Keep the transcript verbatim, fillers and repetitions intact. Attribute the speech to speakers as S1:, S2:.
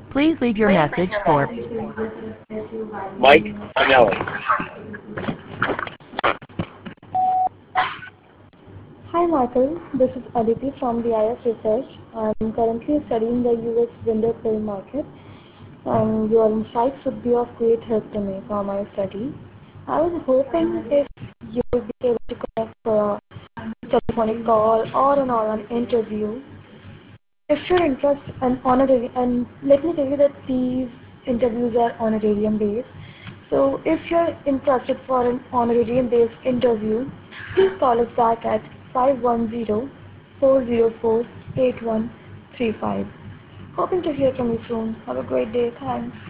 S1: Please leave your message for
S2: Mike Anelli.
S3: Hi Michael, this is Aditi from the I S Research. I'm currently studying the U S window film market, and your insights would be of great help to me for my study. I was hoping if you would be able to connect for a telephonic call or an online interview. If you're interested in honorarium, and let me tell you that these interviews are honorarium based. So if you're interested for an honorarium based interview, please call us back at five one zero, four zero four, eight one three five. Hoping to hear from you soon. Have a great day. Thanks.